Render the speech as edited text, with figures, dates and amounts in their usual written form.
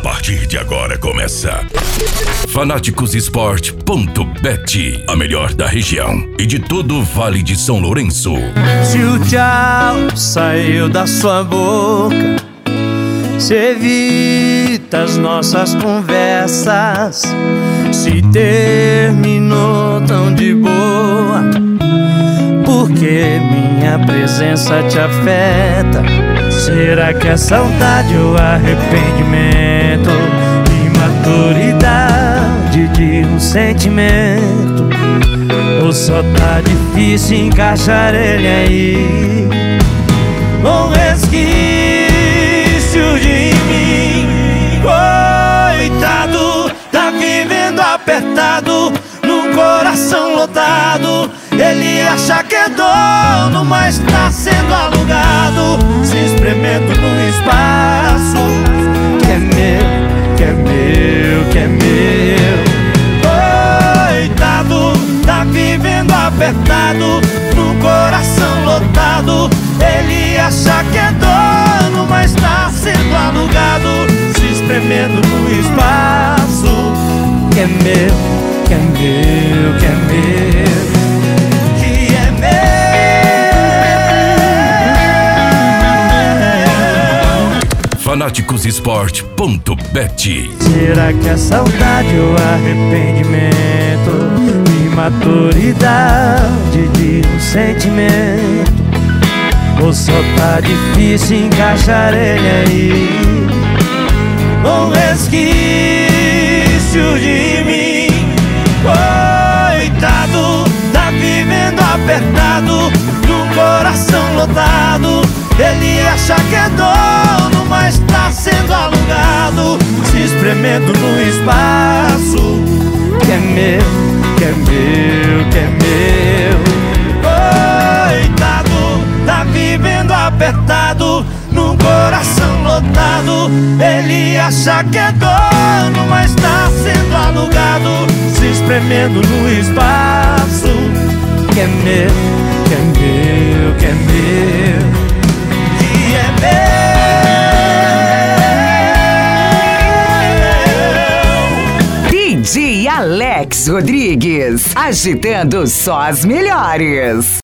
partir de agora começa Fanáticossport.bet, a melhor da região e de todo o Vale de São Lourenço. Se o tchau saiu da sua boca, se evita as nossas conversas, se terminou tão de boa, porque minha presença te afeta. Será que é saudade ou arrependimento? Imaturidade de um sentimento? Ou só tá difícil encaixar ele aí? Um resquício de mim, coitado, tá vivendo apertado, num coração lotado. Ele acha que é dono, mas tá sendo alugado, se espremendo no espaço que é meu, que é meu, que é meu. Coitado, tá vivendo apertado, num coração lotado. Ele acha que é dono, mas tá sendo alugado, se espremendo no espaço que é meu, que é meu, que é meu. Fanáticossport.bet. Será que é saudade ou arrependimento? Imaturidade de um sentimento? Ou só tá difícil encaixar ele aí? Um resquício de mim, coitado, tá vivendo apertado, num coração lotado. Ele acha que é dono, mas tá sendo alugado, se espremendo no espaço que é meu, que é meu, que é meu. Coitado, tá vivendo apertado, num coração lotado. Ele acha que é dono, mas tá sendo alugado, se espremendo no espaço que é meu, que é meu, que é meu. DJ Alex Rodrigues, agitando só as melhores.